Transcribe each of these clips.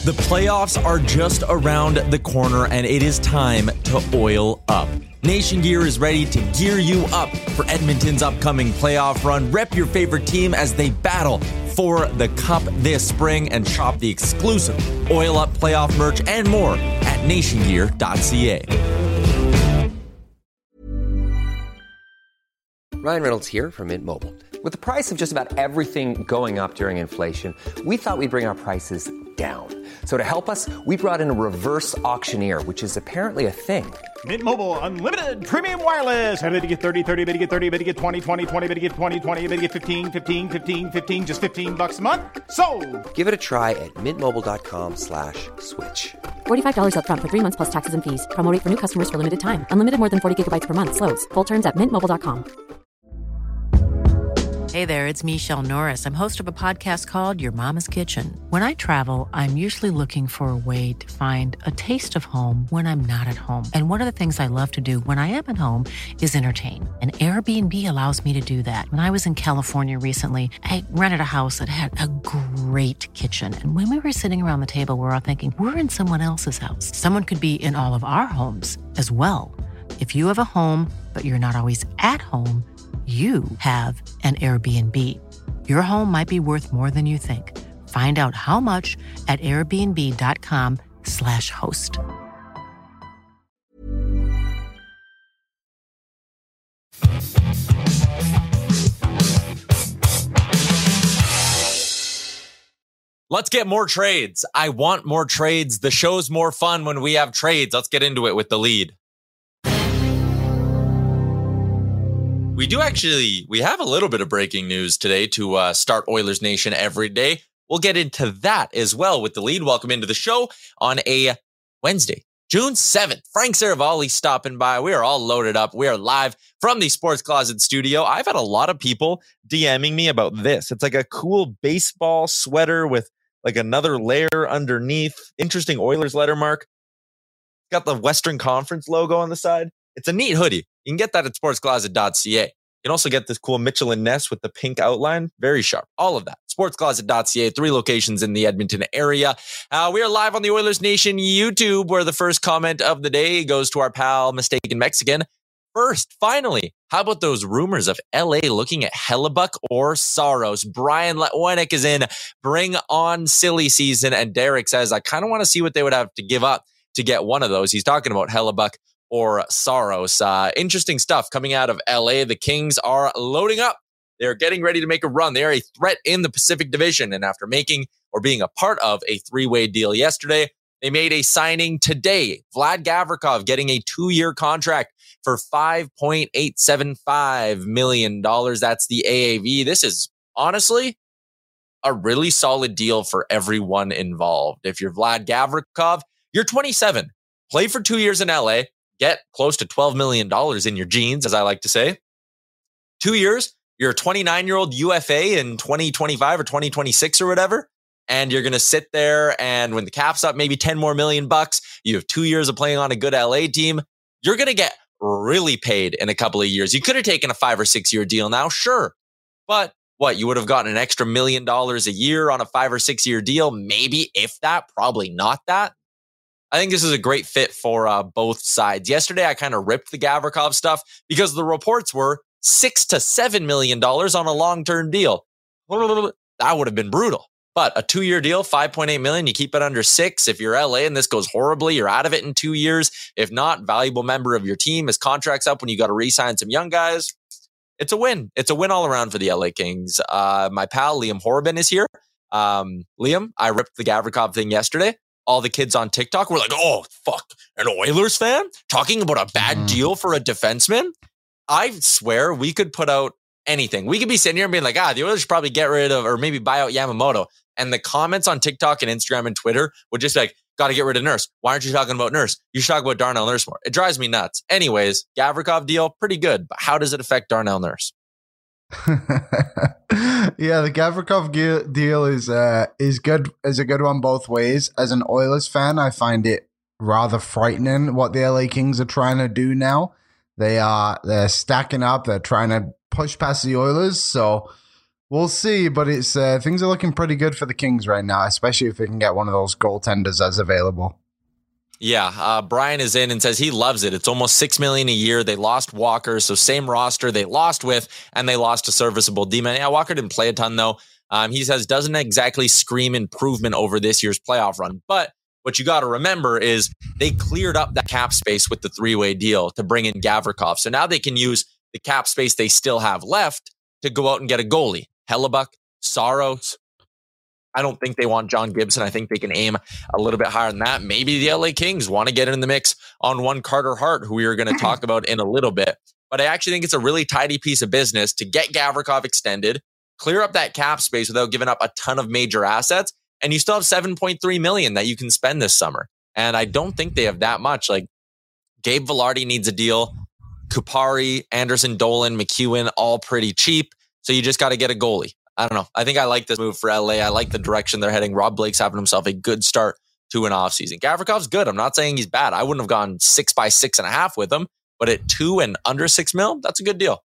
The playoffs are just around the corner, and it is time to oil up. Nation Gear is ready to gear you up for Edmonton's upcoming playoff run. Rep your favorite team as they battle for the cup this spring, and shop the exclusive Oil Up playoff merch and more at nationgear.ca. Ryan Reynolds here from Mint Mobile. With the price of just about everything going up during inflation, we thought we'd bring our prices down. So to help us, we brought in a reverse auctioneer, which is apparently a thing. Mint Mobile Unlimited Premium Wireless. How to get 30, 30, bit to get 30, bit to get 20, 20, 20, bit to get 20, 20, bit to get 15, 15, 15, 15, just $15 a month? Sold! Give it a try at mintmobile.com/switch. $45 up front for 3 months plus taxes and fees. Promo rate for new customers for limited time. Unlimited more than 40 gigabytes per month. Slows full terms at mintmobile.com. Hey there, it's Michelle Norris. I'm host of a podcast called Your Mama's Kitchen. When I travel, I'm usually looking for a way to find a taste of home when I'm not at home. And one of the things I love to do when I am at home is entertain. And Airbnb allows me to do that. When I was in California recently, I rented a house that had a great kitchen. And when we were sitting around the table, we were all thinking, we're in someone else's house. Someone could be in all of our homes as well. If you have a home, but you're not always at home, you have an Airbnb. Your home might be worth more than you think. Find out how much at airbnb.com/host. Let's get more trades. I want more trades. The show's more fun when we have trades. Let's get into it with the lead. We have a little bit of breaking news today to start Oilers Nation every day. We'll get into that as well with the lead. Welcome into the show on a Wednesday, June 7th. Frank Saravalli stopping by. We are all loaded up. We are live from the Sports Closet studio. I've had a lot of people DMing me about this. It's like a cool baseball sweater with like another layer underneath. Interesting Oilers lettermark. Got the Western Conference logo on the side. It's a neat hoodie. You can get that at sportscloset.ca. You can also get this cool Mitchell and Ness with the pink outline. Very sharp. All of that. Sportscloset.ca. 3 locations in the Edmonton area. We are live on the Oilers Nation YouTube, where the first comment of the day goes to our pal, Mistaken Mexican. First, finally, how about those rumors of LA looking at Hellebuyck or Saros? Brian Letwenick is in. Bring on silly season. And Derek says, I kind of want to see what they would have to give up to get one of those. He's talking about Hellebuyck or Saros. Interesting stuff coming out of LA. The Kings are loading up. They're getting ready to make a run. They are a threat in the Pacific Division. And after making or being a part of a 3-way deal yesterday, they made a signing today. Vlad Gavrikov getting a 2-year contract for $5.875 million. That's the AAV. This is honestly a really solid deal for everyone involved. If you're Vlad Gavrikov, you're 27. Play for 2 years in LA. Get close to $12 million in your jeans, as I like to say. 2 years, you're a 29-year-old UFA in 2025 or 2026 or whatever, and you're going to sit there, and when the cap's up, maybe $10 more million bucks, you have 2 years of playing on a good LA team, you're going to get really paid in a couple of years. You could have taken a 5 or 6 year deal now, sure, but what, you would have gotten an extra $1 million a year on a 5 or 6 year deal? Maybe, if that, probably not that. I think this is a great fit for both sides. Yesterday, I kind of ripped the Gavrikov stuff because the reports were $6 to $7 million on a long-term deal. That would have been brutal. But a 2-year deal, $5.8 million, you keep it under 6. If you're LA and this goes horribly, you're out of it in 2 years. If not, valuable member of your team. His contract's up when you got to re-sign some young guys. It's a win. It's a win all around for the LA Kings. My pal, Liam Horban, is here. Liam, I ripped the Gavrikov thing yesterday. All the kids on TikTok were like, oh, fuck, an Oilers fan talking about a bad deal for a defenseman? I swear we could put out anything. We could be sitting here and being like, the Oilers should probably get rid of or maybe buy out Yamamoto. And the comments on TikTok and Instagram and Twitter would just be like, got to get rid of Nurse. Why aren't you talking about Nurse? You should talk about Darnell Nurse more. It drives me nuts. Anyways, Gavrikov deal, pretty good. But how does it affect Darnell Nurse? Yeah, the Gavrikov deal is good. Is a good one both ways. As an Oilers fan, I find it rather frightening what the LA Kings are trying to do now. They're stacking up. They're trying to push past the Oilers. So We'll see, but it's things are looking pretty good for the Kings right now, especially if they can get one of those goaltenders that's available. Yeah, Brian is in and says he loves it. It's almost $6 million a year. They lost Walker, so same roster they lost with, and they lost a serviceable D-man. Yeah, Walker didn't play a ton though. He says doesn't exactly scream improvement over this year's playoff run. But what you got to remember is they cleared up that cap space with the three-way deal to bring in Gavrikov. So now they can use the cap space they still have left to go out and get a goalie. Hellebuck, Saros. I don't think they want John Gibson. I think they can aim a little bit higher than that. Maybe the LA Kings want to get in the mix on one Carter Hart, who we are going to talk about in a little bit. But I actually think it's a really tidy piece of business to get Gavrikov extended, clear up that cap space without giving up a ton of major assets, and you still have $7.3 million that you can spend this summer. And I don't think they have that much. Like Gabe Vilardi needs a deal. Kupari, Anderson, Dolan, McEwen, all pretty cheap. So you just got to get a goalie. I don't know. I think I like this move for LA. I like the direction they're heading. Rob Blake's having himself a good start to an offseason. Gavrikov's good. I'm not saying he's bad. I wouldn't have gone 6 by 6.5 with him, but at 2 and under $6 million, that's a good deal.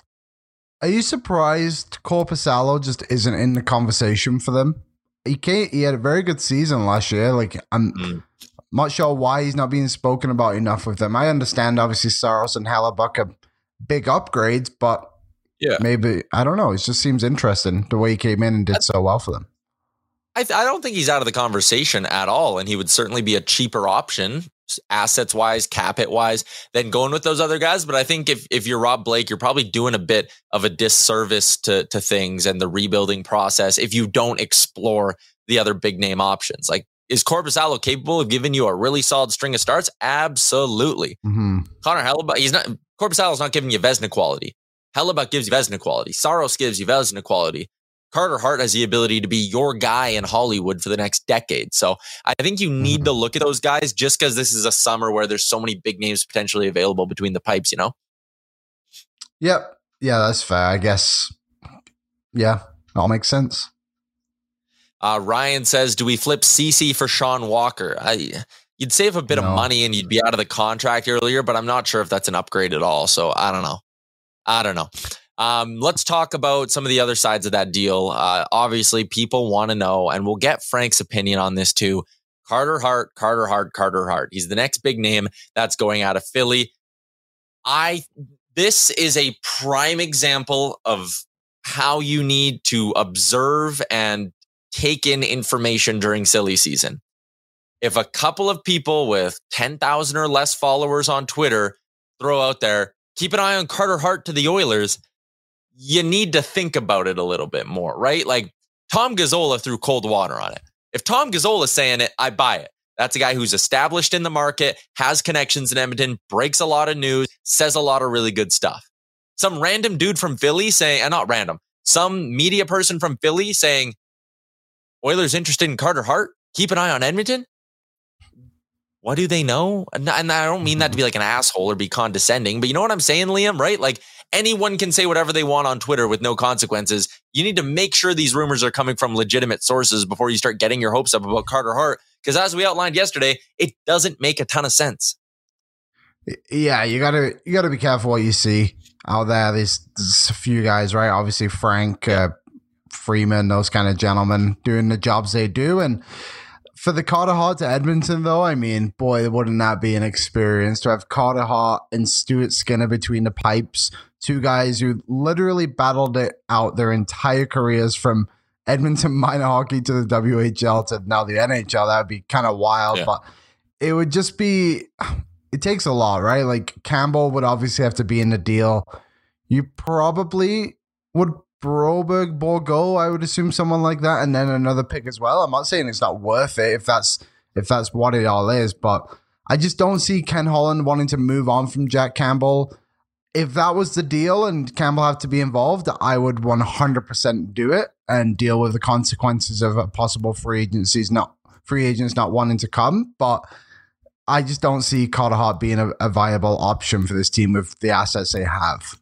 Are you surprised Korpisalo just isn't in the conversation for them? He had a very good season last year. Like I'm not sure why he's not being spoken about enough with them. I understand obviously Saros and Hellebuck are big upgrades, but yeah, maybe I don't know. It just seems interesting the way he came in and did so well for them. I don't think he's out of the conversation at all, and he would certainly be a cheaper option, assets wise, cap hit wise, than going with those other guys. But I think if you're Rob Blake, you're probably doing a bit of a disservice to things and the rebuilding process if you don't explore the other big name options. Like, is Korpisalo capable of giving you a really solid string of starts? Absolutely. Mm-hmm. Connor Hellebuck, Korpisalo's not giving you Vezina quality. Hellebuck gives you Vezina quality. Saros gives you Vezina quality. Carter Hart has the ability to be your guy in Hollywood for the next decade. So I think you need to look at those guys just because this is a summer where there's so many big names potentially available between the pipes, you know? Yep. Yeah, that's fair. I guess. Yeah, all makes sense. Ryan says, do we flip CC for Sean Walker? You'd save a bit of money and you'd be out of the contract earlier, but I'm not sure if that's an upgrade at all. So I don't know. Let's talk about some of the other sides of that deal. Obviously, people want to know, and we'll get Frank's opinion on this too. Carter Hart. He's the next big name that's going out of Philly. This is a prime example of how you need to observe and take in information during silly season. If a couple of people with 10,000 or less followers on Twitter throw out there, keep an eye on Carter Hart to the Oilers, you need to think about it a little bit more, right? Like Tom Gazzola threw cold water on it. If Tom Gazzola is saying it, I buy it. That's a guy who's established in the market, has connections in Edmonton, breaks a lot of news, says a lot of really good stuff. Some random dude from Philly saying, and not random, some media person from Philly saying, Oilers interested in Carter Hart? Keep an eye on Edmonton? What do they know? And I don't mean that to be like an asshole or be condescending, but you know what I'm saying, Liam, right? Like anyone can say whatever they want on Twitter with no consequences. You need to make sure these rumors are coming from legitimate sources before you start getting your hopes up about Carter Hart. Because as we outlined yesterday, it doesn't make a ton of sense. Yeah, you gotta be careful what you see out there. There's a few guys, right? Obviously Frank, Freeman, those kind of gentlemen doing the jobs they do. And for the Carter Hart to Edmonton, though, I mean, boy, wouldn't that be an experience to have Carter Hart and Stuart Skinner between the pipes, two guys who literally battled it out their entire careers from Edmonton minor hockey to the WHL to now the NHL. That would be kind of wild, but it would just be, it takes a lot, right? Like Campbell would obviously have to be in the deal. You probably would Broberg, Borgo, I would assume someone like that, and then another pick as well. I'm not saying it's not worth it if that's what it all is, but I just don't see Ken Holland wanting to move on from Jack Campbell. If that was the deal and Campbell had to be involved, I would 100% do it and deal with the consequences of a possible free agents not wanting to come. But I just don't see Carter Hart being a viable option for this team with the assets they have.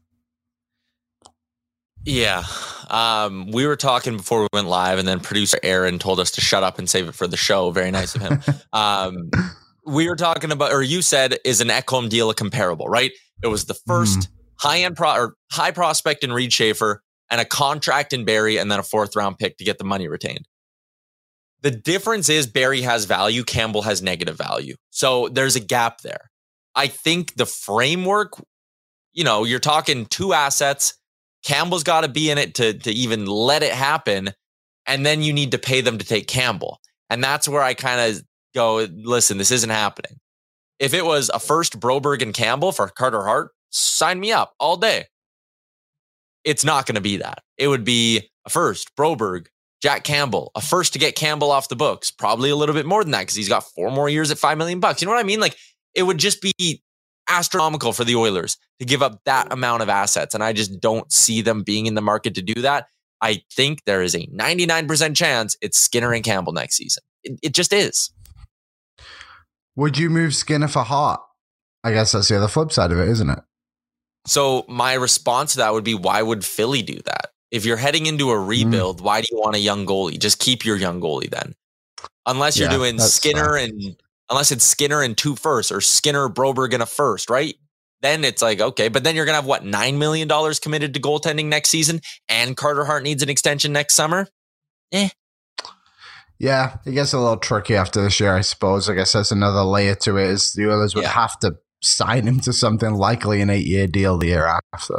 Yeah. We were talking before we went live, and then producer Aaron told us to shut up and save it for the show. Very nice of him. We were talking about, or you said, is an Ekholm deal a comparable, right? It was the first high prospect in Reed Schaefer, and a contract in Barrie and then a 4th round pick to get the money retained. The difference is Barrie has value, Campbell has negative value. So there's a gap there. I think the framework, you're talking 2 assets. Campbell's got to be in it to even let it happen. And then you need to pay them to take Campbell. And that's where I kind of go, listen, this isn't happening. If it was a first Broberg and Campbell for Carter Hart, sign me up all day. It's not going to be that. It would be a first Broberg, Jack Campbell, a first to get Campbell off the books. Probably a little bit more than that because he's got 4 more years at $5 million. You know what I mean? Like, it would just be astronomical for the Oilers to give up that amount of assets. And I just don't see them being in the market to do that. I think there is a 99% chance it's Skinner and Campbell next season. It just is. Would you move Skinner for Hart? I guess that's the other flip side of it, isn't it? So my response to that would be, why would Philly do that? If you're heading into a rebuild, why do you want a young goalie? Just keep your young goalie then. Unless you're doing Skinner unless it's Skinner and 2 firsts or Skinner, Broberg and a first, right? Then it's like, okay, but then you're going to have $9 million committed to goaltending next season and Carter Hart needs an extension next summer? Yeah, it gets a little tricky after this year, I suppose. I guess that's another layer to it is the Oilers would have to sign him to something, likely an 8-year deal the year after.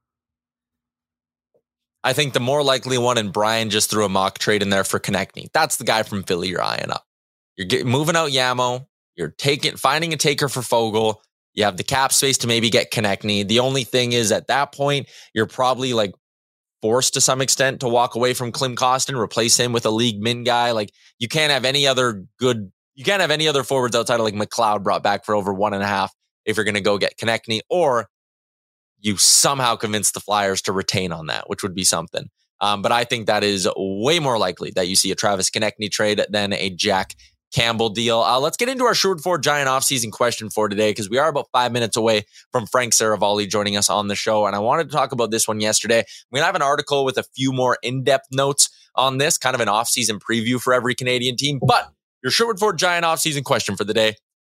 I think the more likely one, and Brian just threw a mock trade in there for Konechny. That's the guy from Philly you're eyeing up. You're moving out Yamo. You're finding a taker for Foegele. You have the cap space to maybe get Konechny. The only thing is at that point, you're probably like forced to some extent to walk away from Klim Kostin, replace him with a league min guy. Like you can't have any other forwards outside of like McLeod brought back for over 1.5 if you're going to go get Konechny, or you somehow convince the Flyers to retain on that, which would be something. But I think that is way more likely that you see a Travis Konechny trade than a Jack Campbell deal. Let's get into our Sherwood Ford Giant offseason question for today, because we are about 5 minutes away from Frank Saravalli joining us on the show. And I wanted to talk about this one yesterday. We're going to have an article with a few more in-depth notes on this, kind of an offseason preview for every Canadian team. But your Sherwood Ford Giant offseason question for the day: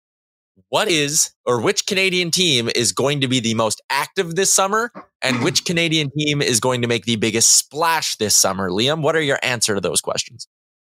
which Canadian team is going to be the most active this summer, and which Canadian team is going to make the biggest splash this summer? Liam, what are your answer to those questions?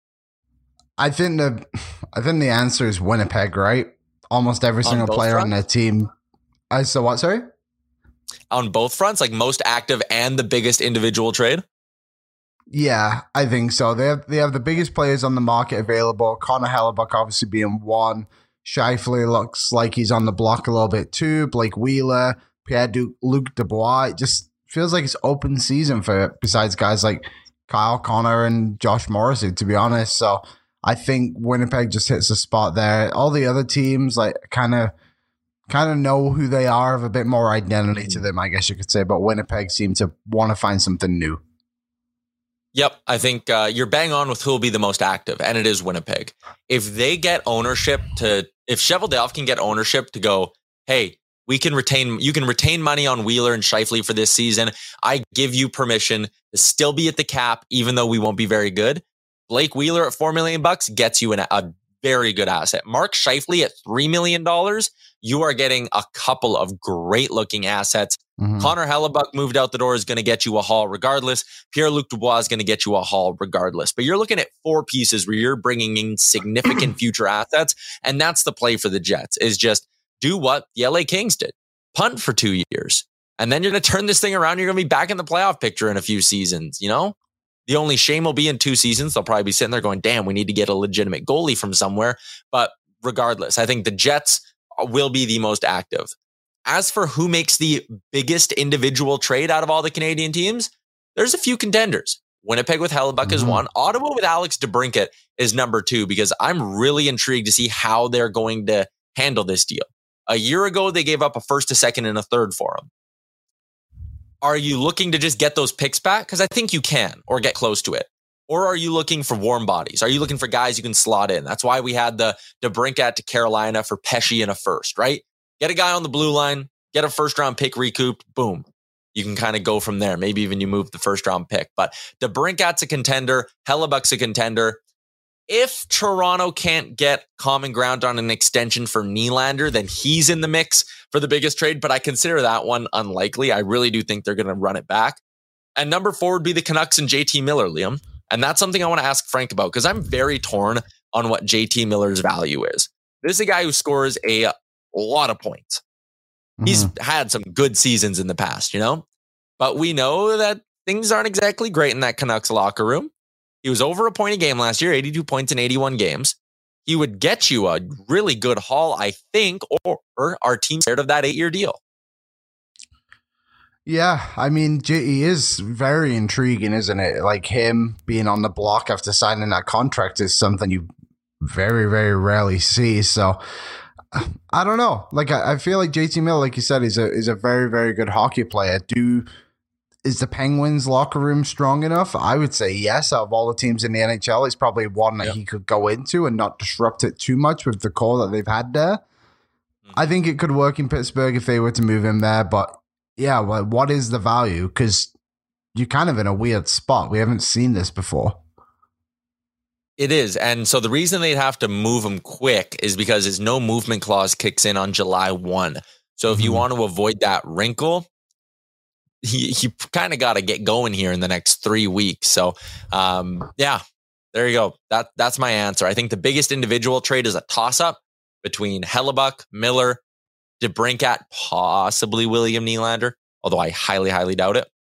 I think the answer is Winnipeg, right? Almost every single player fronts? on their team. So what, sorry? On both fronts, like most active and the biggest individual trade? Yeah, I think so. They have the biggest players on the market available. Connor Hellebuck obviously being one. Scheifele looks like he's on the block a little bit too. Blake Wheeler, Pierre-Luc Dubois. It just feels like it's open season besides guys like Kyle Connor and Josh Morrissey, to be honest. So I think Winnipeg just hits a spot there. All the other teams like kind of know who they are, have a bit more identity to them, I guess you could say. But Winnipeg seem to want to find something new. Yep, I think you're bang on with who will be the most active, and it is Winnipeg. If they get ownership if Cheveldayoff can get ownership to go, hey, you can retain money on Wheeler and Scheifele for this season. I give you permission to still be at the cap, even though we won't be very good. Blake Wheeler at $4 million gets you a very good asset. Mark Scheifele at $3 million, you are getting a couple of great looking assets. Mm-hmm. Connor Hellebuck moved out the door is going to get you a haul regardless. Pierre-Luc Dubois is going to get you a haul regardless. But you're looking at 4 pieces where you're bringing in significant future assets. And that's the play for the Jets, is just do what the LA Kings did. Punt for 2 years. And then you're going to turn this thing around. You're going to be back in the playoff picture in a few seasons, you know? The only shame will be in 2 seasons. They'll probably be sitting there going, damn, we need to get a legitimate goalie from somewhere. But regardless, I think the Jets will be the most active. As for who makes the biggest individual trade out of all the Canadian teams, there's a few contenders. Winnipeg with Hellebuck is one. Ottawa with Alex DeBrincat is number 2, because I'm really intrigued to see how they're going to handle this deal. A year ago, they gave up a first, a second, and a third for him. Are you looking to just get those picks back? Because I think you can, or get close to it. Or are you looking for warm bodies? Are you looking for guys you can slot in? That's why we had the DeBrincat to Carolina for Pesce and a first, right? Get a guy on the blue line, get a first-round pick recouped, boom. You can kind of go from there. Maybe even you move the first-round pick. But DeBrincat's a contender. Hellebuck's a contender. If Toronto can't get common ground on an extension for Nylander, then he's in the mix for the biggest trade. But I consider that one unlikely. I really do think they're going to run it back. And number 4 would be the Canucks and JT Miller, Liam. And that's something I want to ask Frank about because I'm very torn on what JT Miller's value is. This is a guy who scores a lot of points. Mm-hmm. He's had some good seasons in the past, but we know that things aren't exactly great in that Canucks locker room. He was over a point a game last year, 82 points in 81 games. He would get you a really good haul, I think, or our team scared of that 8-year deal. Yeah, I mean, he is very intriguing, isn't it? Like him being on the block after signing that contract is something you very, very rarely see. So I don't know. Like I feel like JT Miller, like you said, is a very, very good hockey player. Is the Penguins locker room strong enough? I would say yes. Out of all the teams in the NHL, it's probably one that he could go into and not disrupt it too much with the core that they've had there. I think it could work in Pittsburgh if they were to move him there, but yeah, well, what is the value? Because you're kind of in a weird spot. We haven't seen this before. It is. And so the reason they'd have to move him quick is because his no movement clause kicks in on July 1. So if you want to avoid that wrinkle, you kind of got to get going here in the next 3 weeks. So yeah, there you go. That's my answer. I think the biggest individual trade is a toss-up between Hellebuyck, Miller, DeBrincat, possibly William Nylander, although I highly, highly doubt it.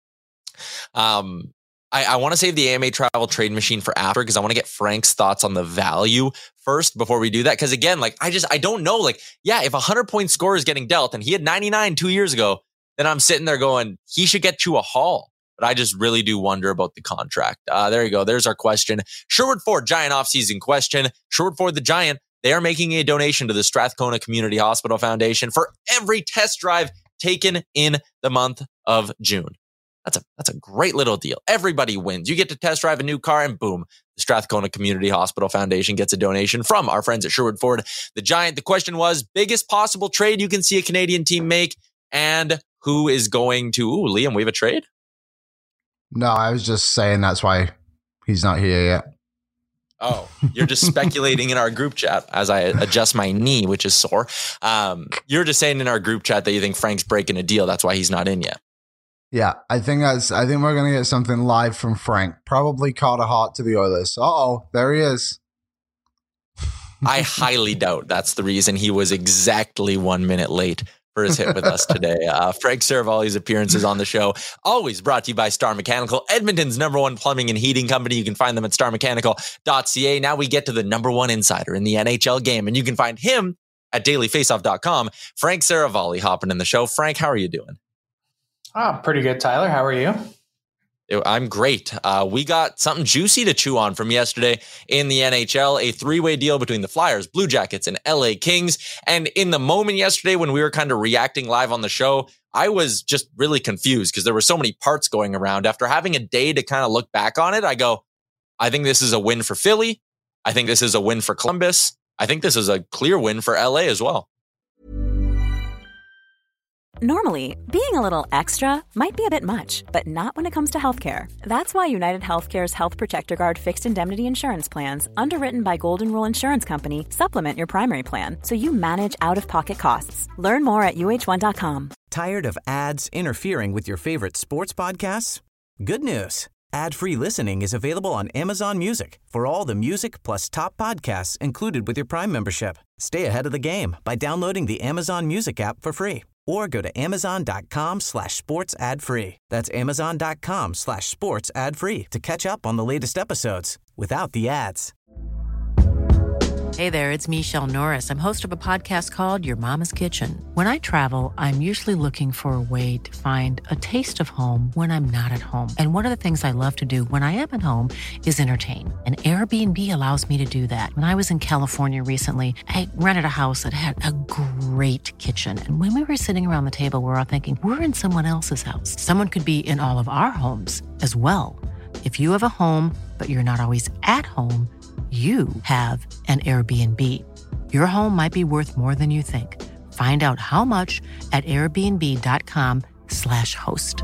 I want to save the AMA travel trade machine for after because I want to get Frank's thoughts on the value first before we do that. Because again, like I don't know. Like, yeah, if 100-point scorer is getting dealt and he had 99 2 years ago, then I'm sitting there going, he should get you a haul. But I just really do wonder about the contract. There you go. There's our question. Sherwood Ford Giant offseason question. Sherwood Ford the Giant. They are making a donation to the Strathcona Community Hospital Foundation for every test drive taken in the month of June. That's a great little deal. Everybody wins. You get to test drive a new car and boom, the Strathcona Community Hospital Foundation gets a donation from our friends at Sherwood Ford the Giant. The question was, biggest possible trade you can see a Canadian team make and who is going to... Ooh, Liam, we have a trade? No, I was just saying that's why he's not here yet. Oh, you're just speculating in our group chat as I adjust my knee, which is sore. You're just saying in our group chat that you think Frank's breaking a deal. That's why he's not in yet. Yeah, I think we're going to get something live from Frank. Probably Carter Hart to the Oilers. Uh-oh, there he is. I highly doubt that's the reason he was exactly 1 minute late for his hit with us today. Frank Seravalli's appearances on the show, always brought to you by Star Mechanical, Edmonton's #1 plumbing and heating company. You can find them at starmechanical.ca. Now we get to the #1 insider in the NHL game, and you can find him at dailyfaceoff.com. Frank Seravalli hopping in the show. Frank, how are you doing? Pretty good, Tyler. How are you? I'm great. We got something juicy to chew on from yesterday in the NHL, a 3-way deal between the Flyers, Blue Jackets, and LA Kings. And in the moment yesterday when we were kind of reacting live on the show, I was just really confused because there were so many parts going around. After having a day to kind of look back on it, I go, I think this is a win for Philly. I think this is a win for Columbus. I think this is a clear win for LA as well. Normally, being a little extra might be a bit much, but not when it comes to healthcare. That's why United Healthcare's Health Protector Guard fixed indemnity insurance plans, underwritten by Golden Rule Insurance Company, supplement your primary plan so you manage out-of-pocket costs. Learn more at UH1.com. Tired of ads interfering with your favorite sports podcasts? Good news. Ad-free listening is available on Amazon Music for all the music plus top podcasts included with your Prime membership. Stay ahead of the game by downloading the Amazon Music app for free. Or go to amazon.com/sports ad free. That's amazon.com/sports ad free to catch up on the latest episodes without the ads. Hey there, it's Michelle Norris. I'm host of a podcast called Your Mama's Kitchen. When I travel, I'm usually looking for a way to find a taste of home when I'm not at home. And one of the things I love to do when I am at home is entertain. And Airbnb allows me to do that. When I was in California recently, I rented a house that had a great kitchen. And when we were sitting around the table, we're all thinking, we're in someone else's house. Someone could be in all of our homes as well. If you have a home, but you're not always at home, you have an Airbnb. Your home might be worth more than you think. Find out how much at airbnb.com/host.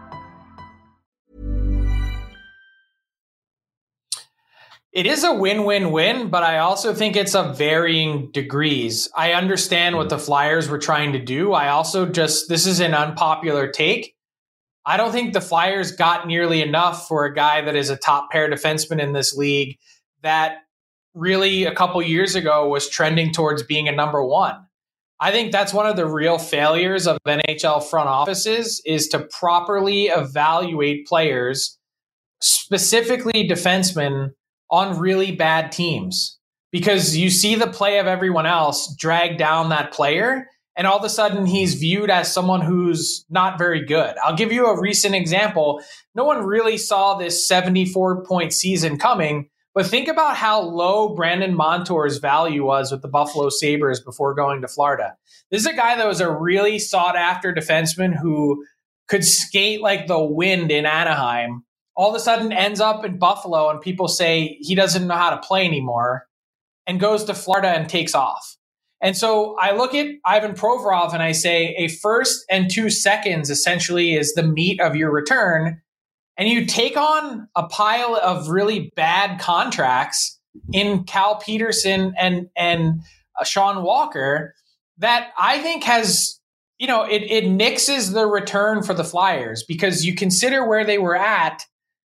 It is a win-win-win, but I also think it's of varying degrees. I understand what the Flyers were trying to do. I also this is an unpopular take. I don't think the Flyers got nearly enough for a guy that is a top pair defenseman in this league that really a couple years ago was trending towards being a number one. I think that's one of the real failures of NHL front offices is to properly evaluate players, specifically defensemen, on really bad teams. Because you see the play of everyone else drag down that player, and all of a sudden he's viewed as someone who's not very good. I'll give you a recent example. No one really saw this 74-point season coming, but think about how low Brandon Montour's value was with the Buffalo Sabres before going to Florida. This is a guy that was a really sought-after defenseman who could skate like the wind in Anaheim. All of a sudden ends up in Buffalo, and people say he doesn't know how to play anymore, and goes to Florida and takes off. And so I look at Ivan Provorov and I say a first and 2 seconds essentially is the meat of your return. And you take on a pile of really bad contracts in Cal Peterson and Sean Walker that I think has, it nixes the return for the Flyers, because you consider where they were at.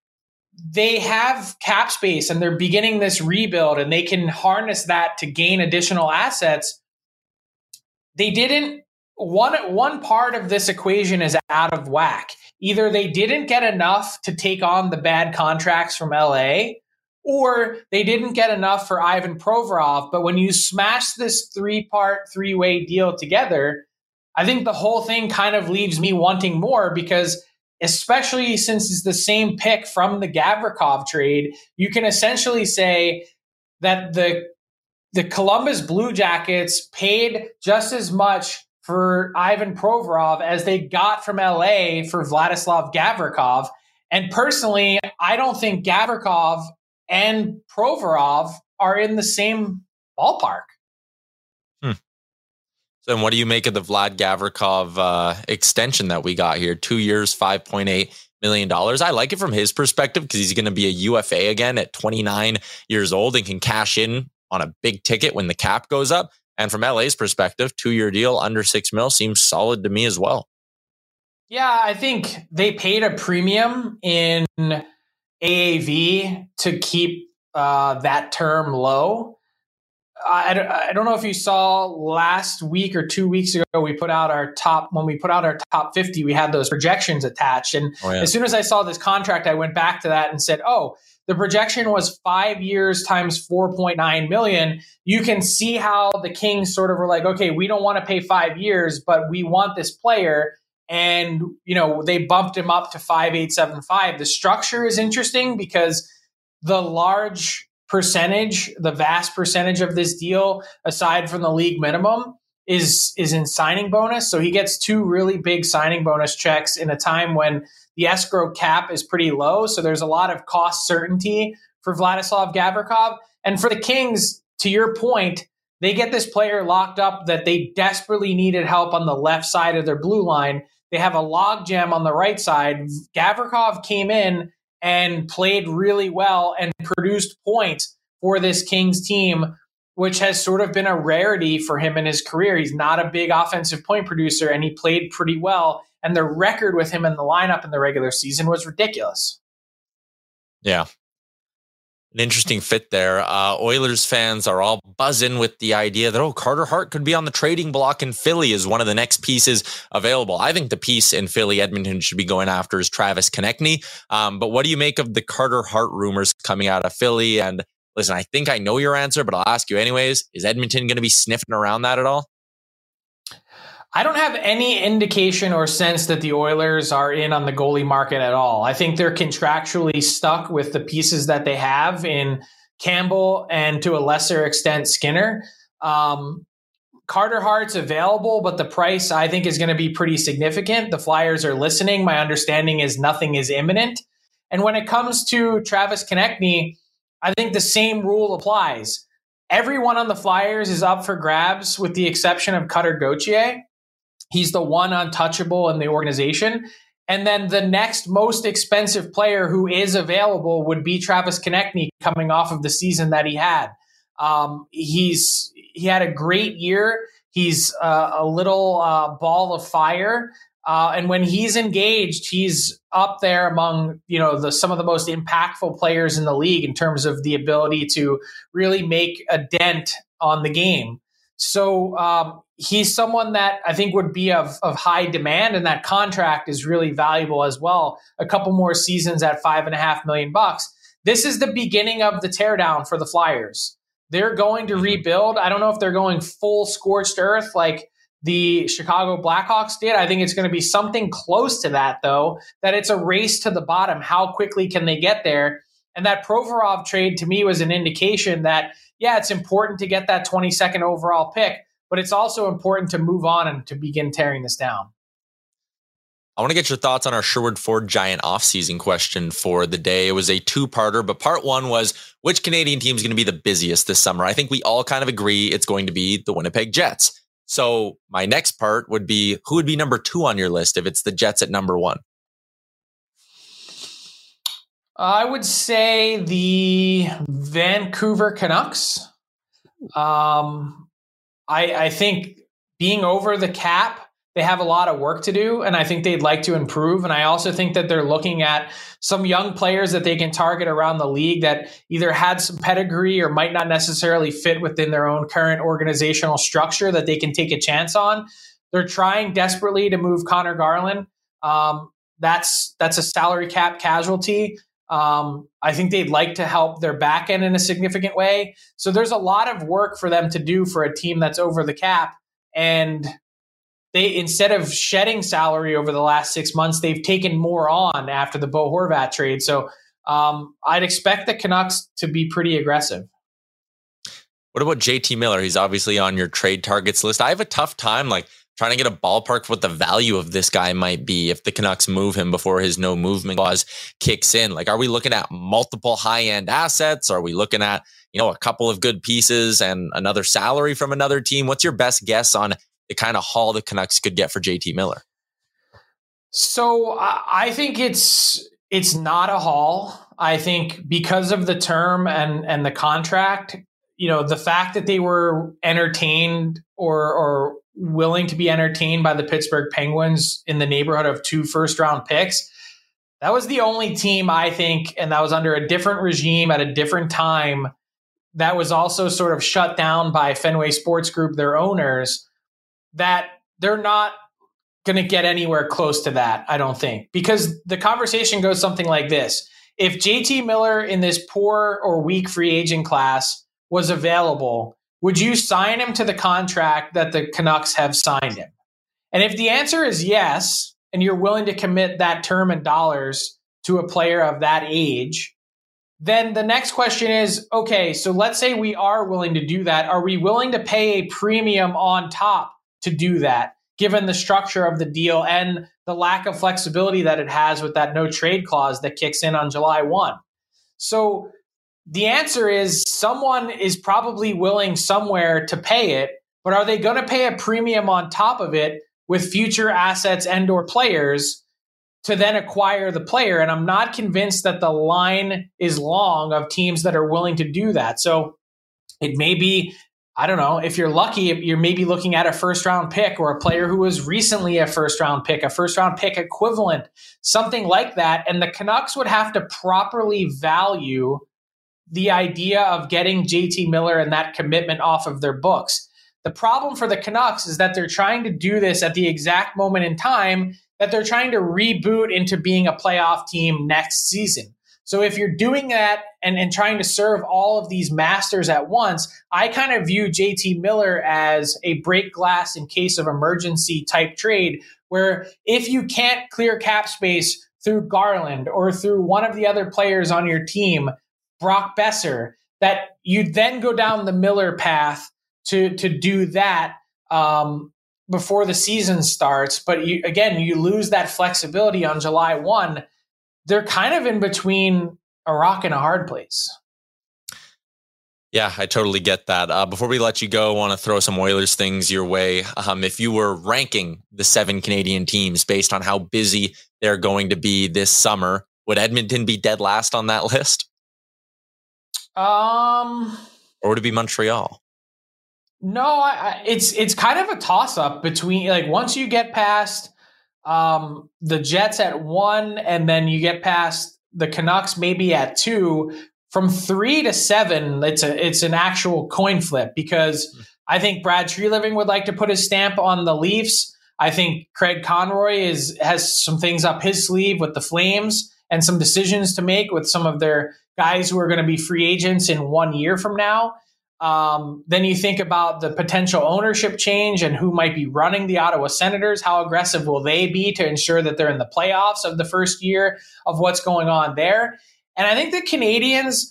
They have cap space and they're beginning this rebuild, and they can harness that to gain additional assets. They didn't. One part of this equation is out of whack. Either they didn't get enough to take on the bad contracts from LA, or they didn't get enough for Ivan Provorov. But when you smash this three-way deal together, I think the whole thing kind of leaves me wanting more, because especially since it's the same pick from the Gavrikov trade, you can essentially say that the Columbus Blue Jackets paid just as much for Ivan Provorov as they got from LA for Vladislav Gavrikov. And personally, I don't think Gavrikov and Provorov are in the same ballpark. So what do you make of the Vlad Gavrikov extension that we got here? 2 years, $5.8 million. I like it from his perspective because he's going to be a UFA again at 29 years old and can cash in on a big ticket when the cap goes up. And from LA's perspective, 2-year deal under $6 million seems solid to me as well. Yeah, I think they paid a premium in AAV to keep that term low. I don't know if you saw last week or 2 weeks ago, when we put out our top 50, we had those projections attached. And As soon as I saw this contract, I went back to that and said, the projection was 5 years times $4.9 million. You can see how the Kings sort of were like, okay, we don't want to pay 5 years, but we want this player. And, they bumped him up to 5.875. The structure is interesting because the vast percentage of this deal, aside from the league minimum, is in signing bonus. So he gets 2 really big signing bonus checks in a time when the escrow cap is pretty low. So there's a lot of cost certainty for Vladislav Gavrikov. And for the Kings, to your point, they get this player locked up that they desperately needed help on the left side of their blue line. They have a logjam on the right side. Gavrikov came in and played really well and produced points for this Kings team, which has sort of been a rarity for him in his career. He's not a big offensive point producer, and he played pretty well. And the record with him in the lineup in the regular season was ridiculous. Yeah. An interesting fit there. Oilers fans are all buzzing with the idea that, Carter Hart could be on the trading block in Philly as one of the next pieces available. I think the piece in Philly Edmonton should be going after is Travis Konechny. But what do you make of the Carter Hart rumors coming out of Philly? And listen, I think I know your answer, but I'll ask you anyways. Is Edmonton going to be sniffing around that at all? I don't have any indication or sense that the Oilers are in on the goalie market at all. I think they're contractually stuck with the pieces that they have in Campbell and to a lesser extent Skinner. Carter Hart's available, but the price I think is going to be pretty significant. The Flyers are listening. My understanding is nothing is imminent. And when it comes to Travis Konechny, I think the same rule applies. Everyone on the Flyers is up for grabs with the exception of Cutter Gauthier. He's the one untouchable in the organization. And then the next most expensive player who is available would be Travis Konechny coming off of the season that he had. He had a great year. He's a little ball of fire. And when he's engaged, he's up there among, some of the most impactful players in the league in terms of the ability to really make a dent on the game. So he's someone that I think would be of high demand, and that contract is really valuable as well. A couple more seasons at $5.5 million. This is the beginning of the teardown for the Flyers. They're going to rebuild. I don't know if they're going full scorched earth like the Chicago Blackhawks did. I think it's going to be something close to that, though, that it's a race to the bottom. How quickly can they get there? And that Provorov trade to me was an indication that, yeah, it's important to get that 22nd overall pick, but it's also important to move on and to begin tearing this down. I want to get your thoughts on our Sherwood Ford Giant offseason question for the day. It was a two-parter, but part one was, which Canadian team is going to be the busiest this summer? I think we all kind of agree it's going to be the Winnipeg Jets. So my next part would be, who would be number 2 on your list if it's the Jets at number 1? I would say the Vancouver Canucks. I think being over the cap, they have a lot of work to do, and I think they'd like to improve. And I also think that they're looking at some young players that they can target around the league that either had some pedigree or might not necessarily fit within their own current organizational structure that they can take a chance on. They're trying desperately to move Connor Garland. That's a salary cap casualty. I think they'd like to help their back end in a significant way. So there's a lot of work for them to do for a team that's over the cap. And they, instead of shedding salary over the last 6 months, they've taken more on after the Bo Horvat trade. So I'd expect the Canucks to be pretty aggressive. What about JT Miller? He's obviously on your trade targets list. I have a tough time trying to get a ballpark for what the value of this guy might be if the Canucks move him before his no movement clause kicks in. Are we looking at multiple high-end assets? Are we looking at, a couple of good pieces and another salary from another team? What's your best guess on the kind of haul the Canucks could get for JT Miller? So I think it's not a haul. I think because of the term and the contract, the fact that they were entertained or willing to be entertained by the Pittsburgh Penguins in the neighborhood of 2 first-round picks, that was the only team, I think, and that was under a different regime at a different time, that was also sort of shut down by Fenway Sports Group, their owners, that they're not going to get anywhere close to that, I don't think. Because the conversation goes something like this. If JT Miller in this poor or weak free agent class was available, would you sign him to the contract that the Canucks have signed him? And if the answer is yes, and you're willing to commit that term in dollars to a player of that age, then the next question is, okay, so let's say we are willing to do that. Are we willing to pay a premium on top to do that, given the structure of the deal and the lack of flexibility that it has with that no trade clause that kicks in on July 1? So the answer is someone is probably willing somewhere to pay it, but are they going to pay a premium on top of it with future assets and or players to then acquire the player? And I'm not convinced that the line is long of teams that are willing to do that. So it may be, I don't know, if you're lucky, you're maybe looking at a first-round pick or a player who was recently a first-round pick equivalent, something like that. And the Canucks would have to properly value the idea of getting JT Miller and that commitment off of their books. The problem for the Canucks is that they're trying to do this at the exact moment in time that they're trying to reboot into being a playoff team next season. So if you're doing that and trying to serve all of these masters at once, I kind of view JT Miller as a break glass in case of emergency type trade, where if you can't clear cap space through Garland or through one of the other players on your team, Brock Besser, that you then go down the Miller path to do that before the season starts. But you lose that flexibility on July 1. They're kind of in between a rock and a hard place. Yeah, I totally get that. Before we let you go, I want to throw some Oilers things your way. If you were ranking the 7 Canadian teams based on how busy they're going to be this summer, would Edmonton be dead last on that list? Or would it be Montreal? No, it's kind of a toss-up between, once you get past the Jets at 1, and then you get past the Canucks maybe at 2. From 3 to 7, it's an actual coin flip, because I think Brad Treliving would like to put his stamp on the Leafs. I think Craig Conroy has some things up his sleeve with the Flames and some decisions to make with some of their guys who are going to be free agents in 1 year from now. Then you think about the potential ownership change and who might be running the Ottawa Senators. How aggressive will they be to ensure that they're in the playoffs of the first year of what's going on there? And I think the Canadians,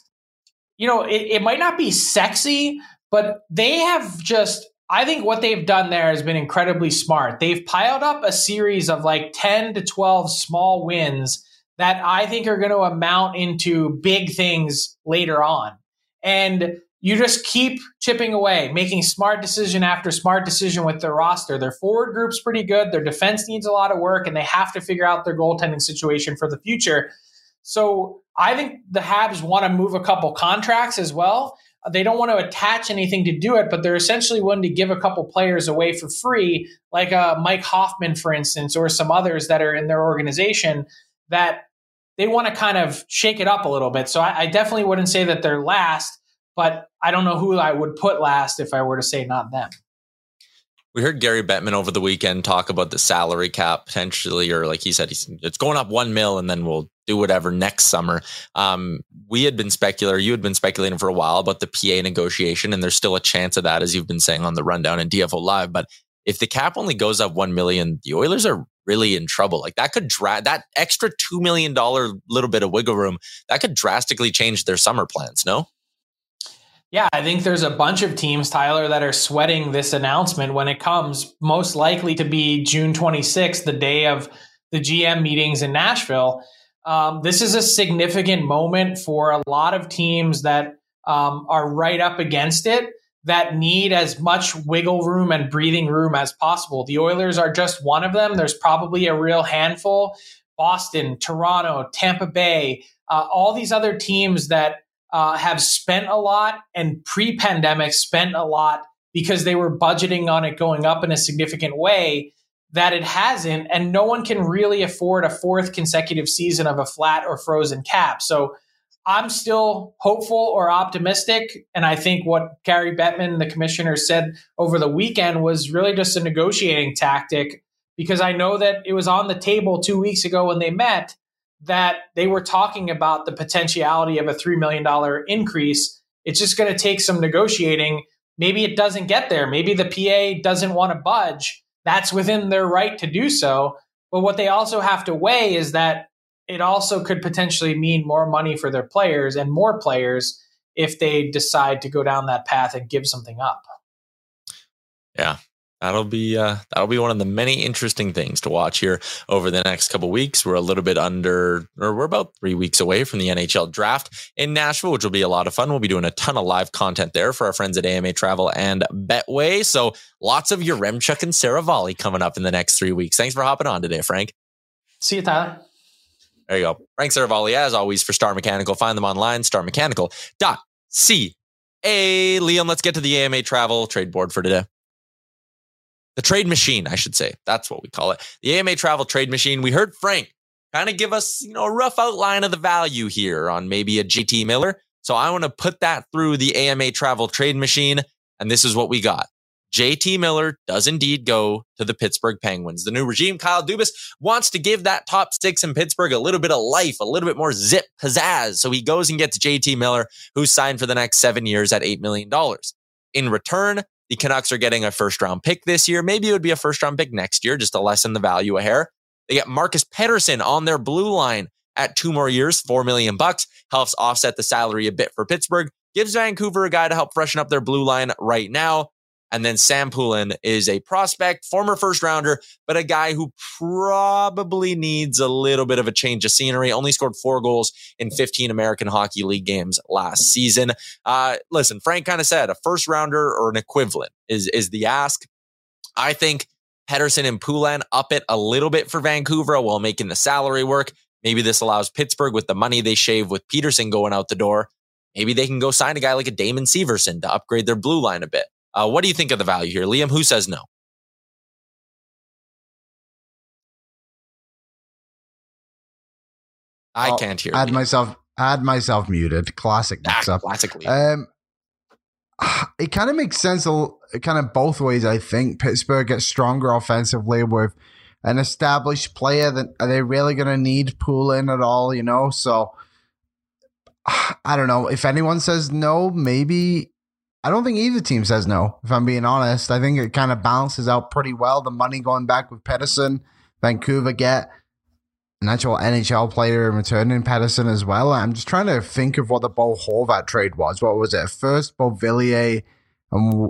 it might not be sexy, but they have I think what they've done there has been incredibly smart. They've piled up a series of like 10 to 12 small wins that I think are going to amount into big things later on. And you just keep chipping away, making smart decision after smart decision with their roster. Their forward group's pretty good. Their defense needs a lot of work, and they have to figure out their goaltending situation for the future. So I think the Habs want to move a couple contracts as well. They don't want to attach anything to do it, but they're essentially willing to give a couple players away for free, like Mike Hoffman, for instance, or some others that are in their organization that they want to kind of shake it up a little bit. So I definitely wouldn't say that they're last, but I don't know who I would put last if I were to say not them. We heard Gary Bettman over the weekend talk about the salary cap potentially, or like he said, it's going up $1 million and then we'll do whatever next summer. You had been speculating for a while about the PA negotiation, and there's still a chance of that, as you've been saying on the rundown in DFO Live. But if the cap only goes up $1 million, the Oilers are really in trouble. Like that could that extra $2 million little bit of wiggle room, that could drastically change their summer plans, no? Yeah, I think there's a bunch of teams, Tyler, that are sweating this announcement when it comes, most likely to be June 26th, the day of the GM meetings in Nashville. This is a significant moment for a lot of teams that are right up against it, that need as much wiggle room and breathing room as possible. The Oilers are just one of them. There's probably a real handful. Boston, Toronto, Tampa Bay, all these other teams that have spent a lot and pre-pandemic spent a lot because they were budgeting on it going up in a significant way, that it hasn't, and no one can really afford a fourth consecutive season of a flat or frozen cap. So I'm still hopeful or optimistic, and I think what Gary Bettman, the commissioner, said over the weekend was really just a negotiating tactic, because I know that it was on the table 2 weeks ago when they met, that they were talking about the potentiality of a $3 million increase. It's just going to take some negotiating. Maybe it doesn't get there. Maybe the PA doesn't want to budge. That's within their right to do so. But what they also have to weigh is that it also could potentially mean more money for their players and more players if they decide to go down that path and give something up. Yeah. That'll be one of the many interesting things to watch here over the next couple of weeks. We're we're about 3 weeks away from the NHL draft in Nashville, which will be a lot of fun. We'll be doing a ton of live content there for our friends at AMA Travel and Betway. So lots of Yaremchuk and Saravalli coming up in the next 3 weeks. Thanks for hopping on today, Frank. See you, Tyler. There you go. Frank Saravalli, as always, for Star Mechanical. Find them online, starmechanical.ca. Liam, let's get to the AMA Travel trade board for today. The trade machine, I should say. That's what we call it. The AMA Travel trade machine. We heard Frank kind of give us, a rough outline of the value here on maybe a JT Miller. So I want to put that through the AMA Travel trade machine. And this is what we got. JT Miller does indeed go to the Pittsburgh Penguins. The new regime, Kyle Dubas, wants to give that top six in Pittsburgh a little bit of life, a little bit more zip, pizzazz. So he goes and gets JT Miller, who's signed for the next 7 years at $8 million. In return, the Canucks are getting a first-round pick this year. Maybe it would be a first-round pick next year, just to lessen the value a hair. They get Marcus Pettersson on their blue line at 2 more years, $4 million, helps offset the salary a bit for Pittsburgh, gives Vancouver a guy to help freshen up their blue line right now. And then Sam Poulin is a prospect, former first-rounder, but a guy who probably needs a little bit of a change of scenery. Only scored 4 goals in 15 American Hockey League games last season. Listen, Frank kind of said a first-rounder or an equivalent is the ask. I think Pettersson and Poulin up it a little bit for Vancouver while making the salary work. Maybe this allows Pittsburgh, with the money they shave with Peterson going out the door, maybe they can go sign a guy like a Damon Severson to upgrade their blue line a bit. What do you think of the value here? Liam, who says no? I can't hear Had you. myself muted. Classic mix up. Classically. It kind of makes sense kind of both ways, I think. Pittsburgh gets stronger offensively with an established player. That are they really going to need Poulin at all, you know? So I don't know. If anyone says no, maybe I don't think either team says no, if I'm being honest. I think it kind of balances out pretty well. The money going back with Pettersson, Vancouver get an actual NHL player in return in Pettersson as well. I'm just trying to think of what the Bo Horvat trade was. What was it? First, Beauvillier and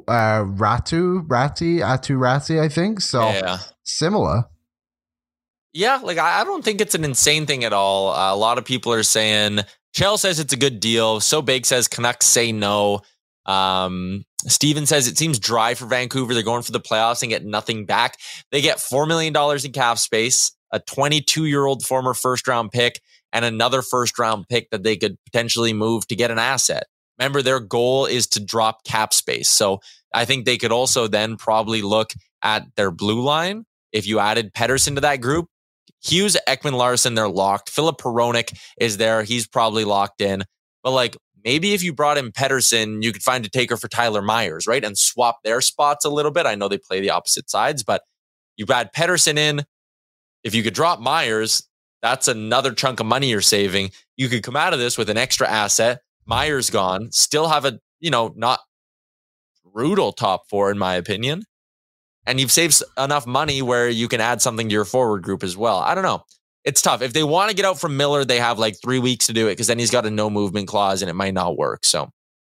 Ratti, I think. So yeah. Similar. Yeah, like I don't think it's an insane thing at all. A lot of people are saying, Chell says it's a good deal. So Big says Canucks say no. Steven says it seems dry for Vancouver. They're going for the playoffs and get nothing back. They get $4 million in cap space, a 22-year-old former first-round pick, and another first-round pick that they could potentially move to get an asset. Remember, their goal is to drop cap space. So I think they could also then probably look at their blue line. If you added Pettersson to that group, Hughes, Ekman Larson, they're locked. Philip Hronek is there. He's probably locked in. But like maybe if you brought in Pettersson, you could find a taker for Tyler Myers, right? And swap their spots a little bit. I know they play the opposite sides, but you add Pettersson in. If you could drop Myers, that's another chunk of money you're saving. You could come out of this with an extra asset. Myers gone, still have a, not brutal top four in my opinion. And you've saved enough money where you can add something to your forward group as well. I don't know. It's tough. If they want to get out from Miller, they have like 3 weeks to do it because then he's got a no movement clause and it might not work. So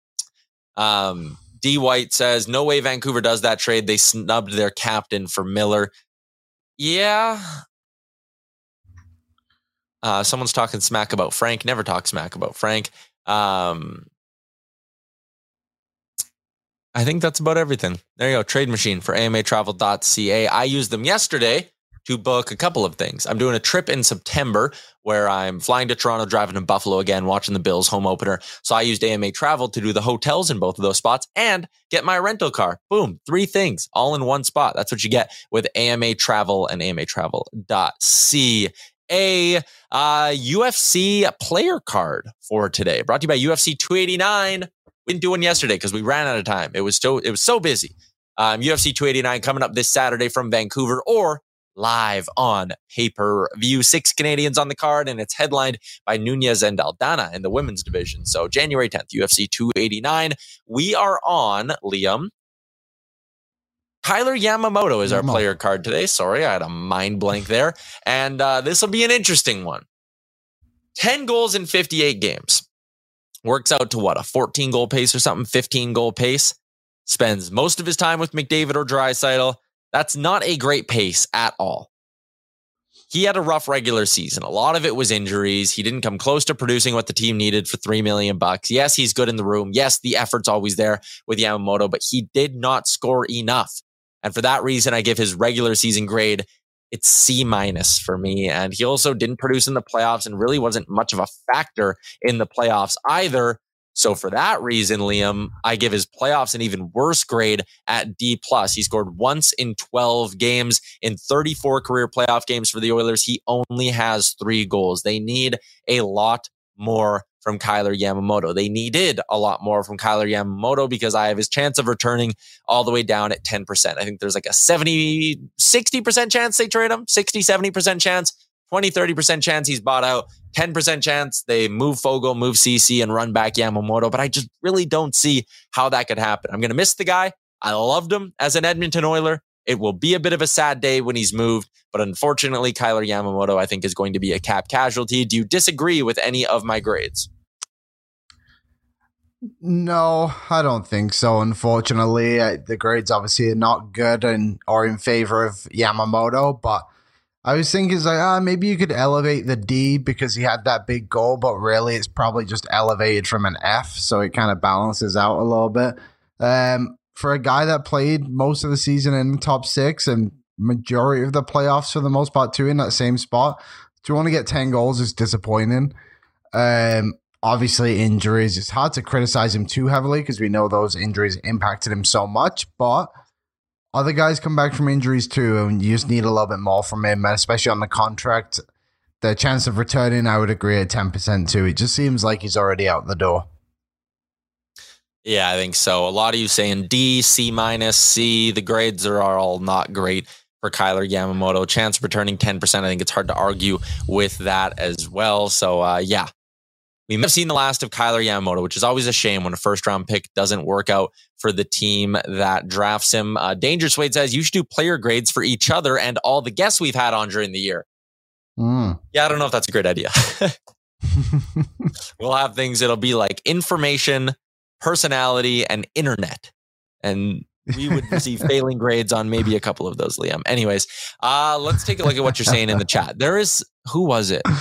D. White says, no way Vancouver does that trade. They snubbed their captain for Miller. Yeah. Someone's talking smack about Frank. Never talk smack about Frank. I think that's about everything. There you go. Trade machine for amatravel.ca. I used them yesterday to book a couple of things. I'm doing a trip in September where I'm flying to Toronto, driving to Buffalo again, watching the Bills home opener. So I used AMA Travel to do the hotels in both of those spots and get my rental car. Boom. 3 things all in one spot. That's what you get with AMA Travel and amatravel.ca. A UFC player card for today. Brought to you by UFC 289. We didn't do one yesterday because we ran out of time. It was so busy. UFC 289 coming up this Saturday from Vancouver or live on pay-per-view. 6 Canadians on the card, and it's headlined by Nunez and Aldana in the women's division. So January 10th, UFC 289. We are on, Liam. Tyler Yamamoto is our player card today. Sorry, I had a mind blank there. And this will be an interesting one. 10 goals in 58 games. Works out to what, a 14-goal pace or something, 15-goal pace. Spends most of his time with McDavid or Draisaitl. That's not a great pace at all. He had a rough regular season. A lot of it was injuries. He didn't come close to producing what the team needed for $3 million. Yes, he's good in the room. Yes, the effort's always there with Yamamoto, but he did not score enough. And for that reason, I give his regular season grade, it's C- for me. And he also didn't produce in the playoffs and really wasn't much of a factor in the playoffs either. So for that reason, Liam, I give his playoffs an even worse grade at D+. He scored once in 12 games. In 34 career playoff games for the Oilers, he only has 3 goals. They need a lot more from Kyler Yamamoto. They needed a lot more from Kyler Yamamoto because I have his chance of returning all the way down at 10%. I think there's like a 60% chance they trade him, 70% chance, 30% chance he's bought out, 10% chance they move Fogle, move CC, and run back Yamamoto. But I just really don't see how that could happen. I'm going to miss the guy. I loved him as an Edmonton Oiler. It will be a bit of a sad day when he's moved, but unfortunately, Kyler Yamamoto, I think, is going to be a cap casualty. Do you disagree with any of my grades? No, I don't think so. Unfortunately, the grades obviously are not good or in favor of Yamamoto, but I was thinking maybe you could elevate the D because he had that big goal, but really it's probably just elevated from an F, so it kind of balances out a little bit. For a guy that played most of the season in the top 6 and majority of the playoffs for the most part too in that same spot, to want to get 10 goals is disappointing. Obviously injuries, it's hard to criticize him too heavily because we know those injuries impacted him so much, but other guys come back from injuries too, and you just need a little bit more from him, especially on the contract. the chance of returning, I would agree at 10% too. It just seems like he's already out the door. Yeah, I think so. A lot of you saying D, C minus, C. The grades are all not great for Kyler Yamamoto. Chance of returning 10%. I think it's hard to argue with that as well. So, yeah. We may have seen the last of Kyler Yamamoto, which is always a shame when a first-round pick doesn't work out for the team that drafts him. Dangerous Wade says, you should do player grades for each other and all the guests we've had on during the year. Yeah, I don't know if that's a great idea. We'll have things, it'll be like information, personality, and internet. And we would receive failing grades on maybe a couple of those, Liam. Anyways, let's take a look at what you're saying in the chat. Who was it?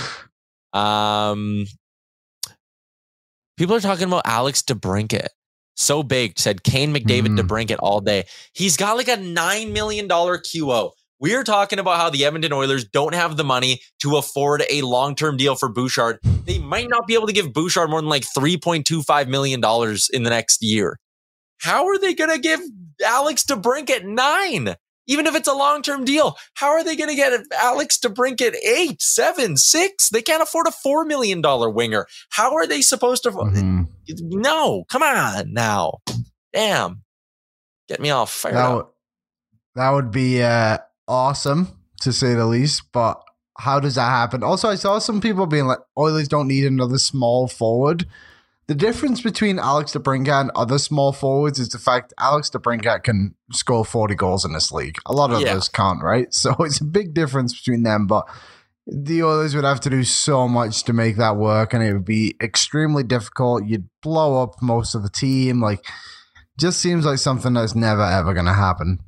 People are talking about Alex DeBrincat. So baked, said Kane McDavid DeBrincat all day. He's got like a $9 million QO. We're talking about how the Edmonton Oilers don't have the money to afford a long-term deal for Bouchard. They might not be able to give Bouchard more than like $3.25 million in the next year. How are they going to give Alex DeBrincat 9? Even if it's a long-term deal, how are they going to get Alex DeBrincat 8, 7, 6? They can't afford a $4 million winger. How are they supposed to? No, come on now. Damn. Get me all fired up. That would be awesome, to say the least, but how does that happen? Also, I saw some people being like, Oilers don't need another small forward. The difference between Alex DeBrincat and other small forwards is the fact Alex DeBrincat can score 40 goals in this league. A lot of those can't, right? So it's a big difference between them, but the Oilers would have to do so much to make that work, and it would be extremely difficult. You'd blow up most of the team. Like, just seems like something that's never, ever going to happen.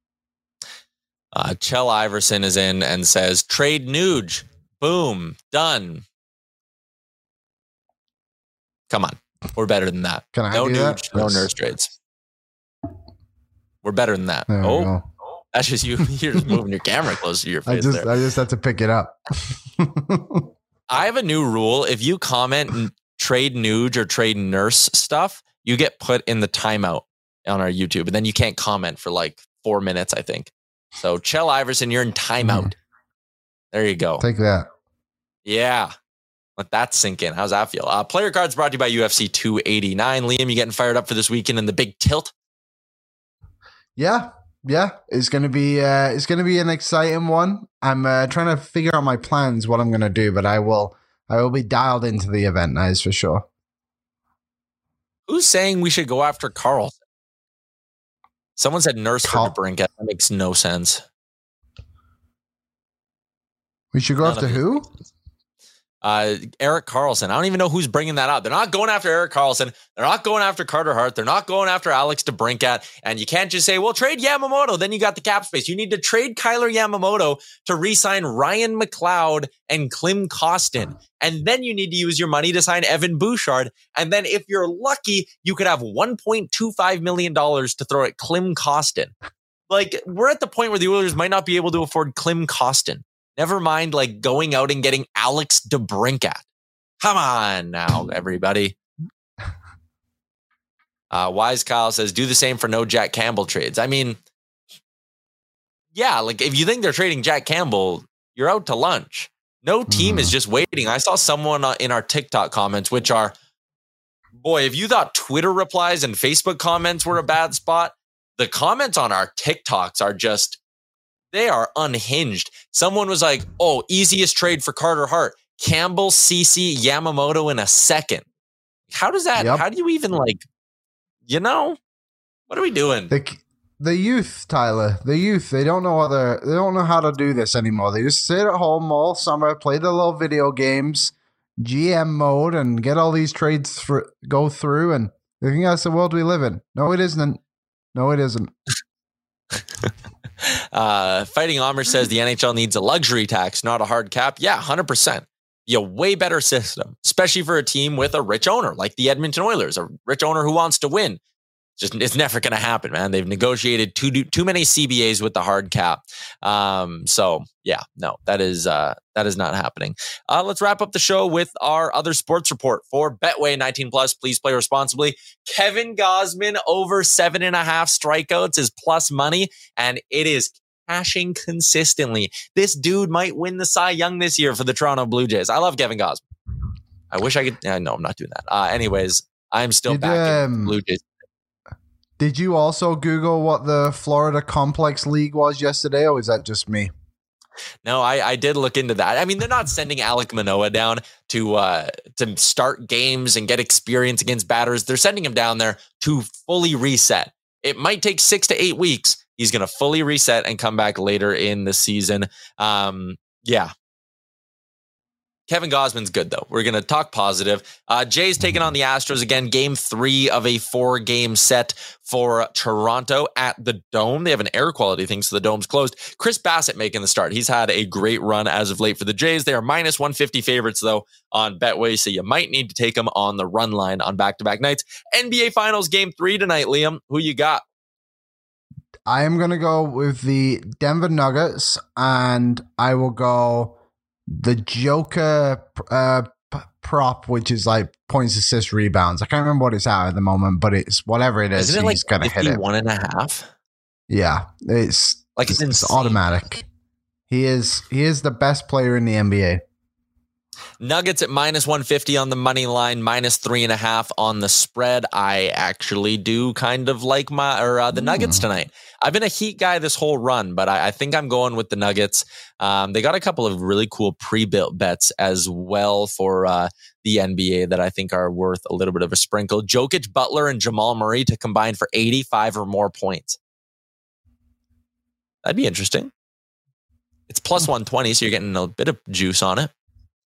Chell Iverson is in and says, trade Nuge. Boom. Done. Come on. We're better than that. Can I no do Nuge, that? no nurse trades. We're better than that. That's just you. You're just moving your camera closer to your face. I just have to pick it up. I have a new rule. If you comment trade Nuge or trade nurse stuff, you get put in the timeout on our YouTube, and then you can't comment for like 4 minutes, I think. So, Chell Iverson, you're in timeout. There you go. Take that. Yeah. Let that sink in. How's that feel? Player cards brought to you by UFC 289. Liam, you getting fired up for this weekend in the big tilt? Yeah. It's gonna be an exciting one. I'm trying to figure out my plans, what I'm gonna do, but I will be dialed into the event, that is for sure. Who's saying we should go after Carlson? Someone said nurse for DeBrincat. That makes no sense. We should go after who? Erik Karlsson. I don't even know who's bringing that up. They're not going after Erik Karlsson. They're not going after Carter Hart. They're not going after Alex DeBrincat. And you can't just say, well, trade Yamamoto. Then you got the cap space. You need to trade Kyler Yamamoto to re-sign Ryan McLeod and Klim Kostin. And then you need to use your money to sign Evan Bouchard. And then if you're lucky, you could have $1.25 million to throw at Klim Kostin. Like, we're at the point where the Oilers might not be able to afford Klim Kostin. Never mind, like, going out and getting Alex DeBrincat. Come on now, everybody. Wise Kyle says, do the same for no Jack Campbell trades. I mean, yeah, like, if you think they're trading Jack Campbell, you're out to lunch. No team is just waiting. I saw someone in our TikTok comments, which are, boy, if you thought Twitter replies and Facebook comments were a bad spot, the comments on our TikToks are just, they are unhinged. Someone was like, oh, easiest trade for Carter Hart. Campbell, CC, Yamamoto in a second. How does that, how do you even like, what are we doing? The youth, Tyler, they don't know how to do this anymore. They just sit at home all summer, play their little video games, GM mode, and get all these trades go through, and they think that's the world we live in. No, it isn't. Fighting Amish says the NHL needs a luxury tax, not a hard cap. Yeah, 100%. Be a way better system, especially for a team with a rich owner like the Edmonton Oilers, a rich owner who wants to win. It's never going to happen, man. They've negotiated too many CBAs with the hard cap. So yeah, no, that is not happening. Let's wrap up the show with our other sports report for Betway 19+. Please play responsibly. Kevin Gausman over 7.5 strikeouts is plus money, and it is cashing consistently. This dude might win the Cy Young this year for the Toronto Blue Jays. I love Kevin Gausman. I wish I could. No, I'm not doing that. Anyways, I'm still backing Blue Jays. Did you also Google what the Florida Complex League was yesterday, or is that just me? No, I did look into that. I mean, they're not sending Alek Manoah down to start games and get experience against batters. They're sending him down there to fully reset. It might take 6 to 8 weeks. He's going to fully reset and come back later in the season. Yeah. Kevin Gausman's good, though. We're going to talk positive. Jays taking on the Astros again. Game 3 of a 4-game set for Toronto at the Dome. They have an air quality thing, so the Dome's closed. Chris Bassett making the start. He's had a great run as of late for the Jays. They are minus 150 favorites, though, on Betway, so you might need to take them on the run line on back-to-back nights. NBA Finals Game 3 tonight, Liam. Who you got? I am going to go with the Denver Nuggets, and I will go the Joker prop, which is like points, assists, rebounds. I can't remember what it's at the moment, but it's whatever it is. Isn't it he's going to hit it. 51.5? Yeah, it's like it's automatic. He is the best player in the NBA. Nuggets at minus 150 on the money line, minus 3.5 on the spread. I actually do kind of like the Nuggets tonight. I've been a Heat guy this whole run, but I think I'm going with the Nuggets. They got a couple of really cool pre-built bets as well for the NBA that I think are worth a little bit of a sprinkle. Jokic, Butler, and Jamal Murray to combine for 85 or more points. That'd be interesting. It's plus 120, so you're getting a bit of juice on it.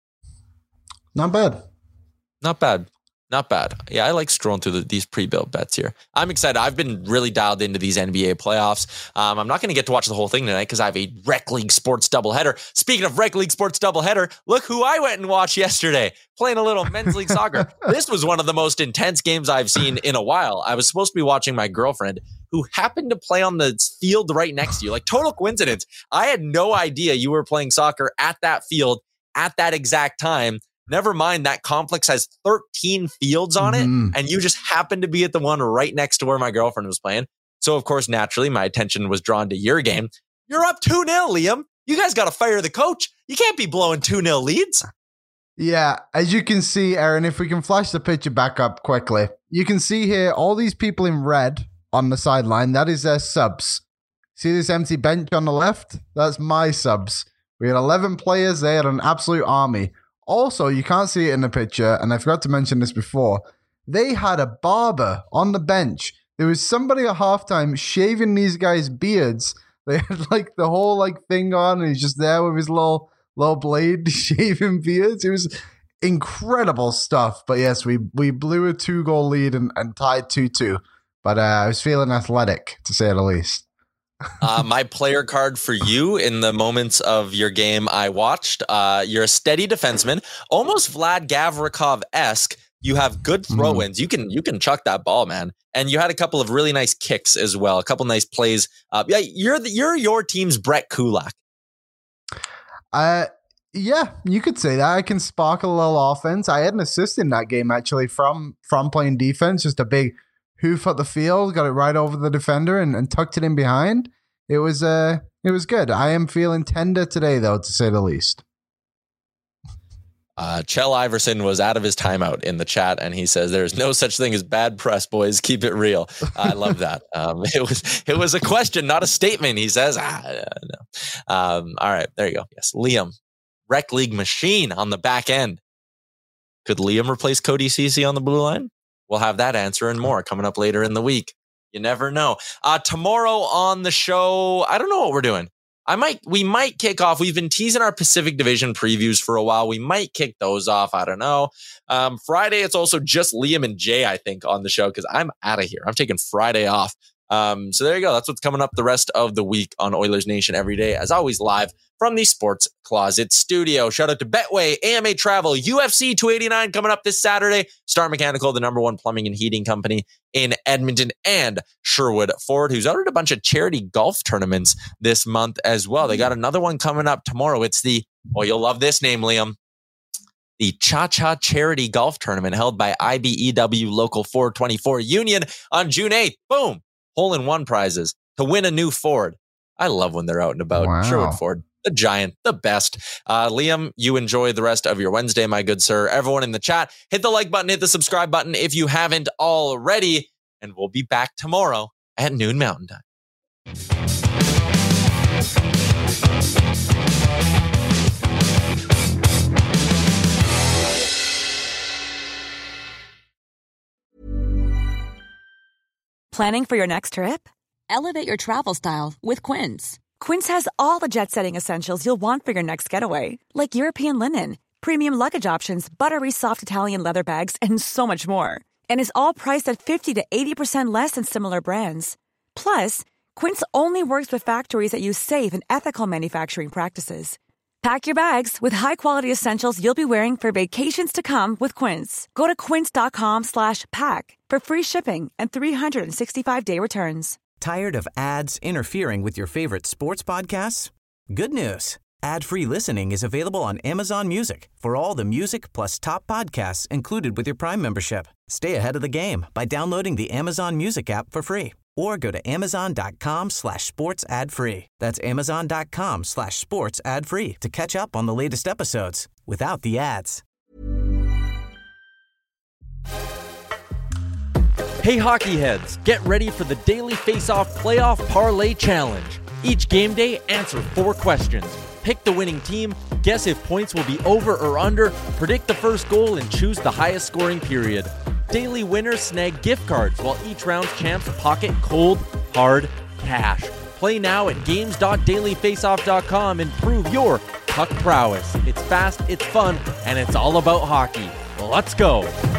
Not bad. Not bad. Not bad. Yeah, I like scrolling through these pre-built bets here. I'm excited. I've been really dialed into these NBA playoffs. I'm not going to get to watch the whole thing tonight because I have a Rec League Sports doubleheader. Speaking of Rec League Sports doubleheader, look who I went and watched yesterday, playing a little men's league soccer. This was one of the most intense games I've seen in a while. I was supposed to be watching my girlfriend, who happened to play on the field right next to you. Like, total coincidence. I had no idea you were playing soccer at that field at that exact time. Never mind, that complex has 13 fields on it, and you just happened to be at the one right next to where my girlfriend was playing. So, of course, naturally, my attention was drawn to your game. You're up 2-0, Liam. You guys got to fire the coach. You can't be blowing 2-0 leads. Yeah, as you can see, Aaron, if we can flash the picture back up quickly, you can see here all these people in red on the sideline. That is their subs. See this empty bench on the left? That's my subs. We had 11 players. They had an absolute army. Also, you can't see it in the picture, and I forgot to mention this before. They had a barber on the bench. There was somebody at halftime shaving these guys' beards. They had like the whole like thing on, and he's just there with his little blade shaving beards. It was incredible stuff. But yes, we blew a 2-goal lead and tied 2-2. But I was feeling athletic, to say the least. My player card for you in the moments of your game I watched, you're a steady defenseman, almost Vlad Gavrikov-esque. You have good throw-ins. You can chuck that ball, man. And you had a couple of really nice kicks as well, a couple nice plays. Yeah, you're your team's Brett Kulak. Yeah, you could say that. I can spark a little offense. I had an assist in that game actually from playing defense, just a big hoof at the field, got it right over the defender and tucked it in behind. It was good. I am feeling tender today, though, to say the least. Chell Iverson was out of his timeout in the chat, and he says, "There's no such thing as bad press, boys. Keep it real." I love that. It was a question, not a statement. He says, "No." All right, there you go. Yes, Liam, Rec League machine on the back end. Could Liam replace Cody Ceci on the blue line? We'll have that answer and more coming up later in the week. You never know. Tomorrow on the show, I don't know what we're doing. We might kick off. We've been teasing our Pacific Division previews for a while. We might kick those off. I don't know. Friday, it's also just Liam and Jay, I think, on the show because I'm out of here. I'm taking Friday off. So there you go. That's what's coming up the rest of the week on Oilers Nation every day. As always, live from the Sports Closet studio. Shout out to Betway, AMA Travel, UFC 289 coming up this Saturday. Star Mechanical, the #1 plumbing and heating company in Edmonton, and Sherwood Ford, who's ordered a bunch of charity golf tournaments this month as well. They got another one coming up tomorrow. It's you'll love this name, Liam. The Cha-Cha Charity Golf Tournament held by IBEW Local 424 Union on June 8th. Boom. Hole-in-one prizes to win a new Ford. I love when they're out and about. Wow. Sherwood Ford, the giant, the best. Liam, you enjoy the rest of your Wednesday, my good sir. Everyone in the chat, hit the like button, hit the subscribe button if you haven't already. And we'll be back tomorrow at noon Mountain Time. Planning for your next trip? Elevate your travel style with Quince. Quince has all the jet-setting essentials you'll want for your next getaway, like European linen, premium luggage options, buttery soft Italian leather bags, and so much more. And is all priced at 50 to 80% less than similar brands. Plus, Quince only works with factories that use safe and ethical manufacturing practices. Pack your bags with high-quality essentials you'll be wearing for vacations to come with Quince. Go to quince.com/pack for free shipping and 365-day returns. Tired of ads interfering with your favorite sports podcasts? Good news. Ad-free listening is available on Amazon Music for all the music plus top podcasts included with your Prime membership. Stay ahead of the game by downloading the Amazon Music app for free or go to amazon.com/sports ad free. That's amazon.com/sports ad free to catch up on the latest episodes without the ads. Hey hockey heads, get ready for the Daily Face-Off Playoff Parlay Challenge. Each game day, answer 4 questions. Pick the winning team, guess if points will be over or under, predict the first goal, and choose the highest scoring period. Daily winners snag gift cards, while each round's champs pocket cold, hard cash. Play now at games.dailyfaceoff.com and prove your puck prowess. It's fast, it's fun, and it's all about hockey. Let's go!